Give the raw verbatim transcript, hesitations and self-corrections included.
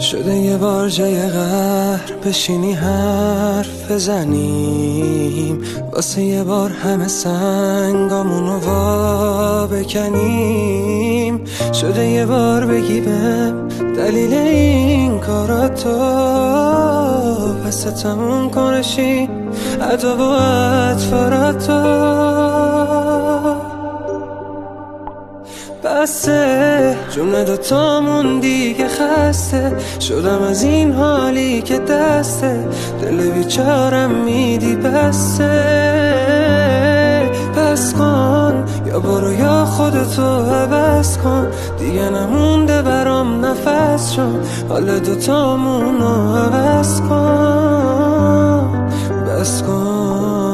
شده یه بار جای قهر بشینی حرف بزنیم، واسه یه بار همه سنگامونو وا بکنیم. شده یه بار بگی بهم دلیل این کاراتو، پس تموم کنشی عدا و اطفاراتو. بسه جون دوتامون دیگه خسته، شدم از این حالی که دسته دل بیچارم میدی. بسه بس کن، یا برو یا خودتو عوض کن، دیگه نمونده برام نفس، چون حال دوتامونو عوض کن. بس کن.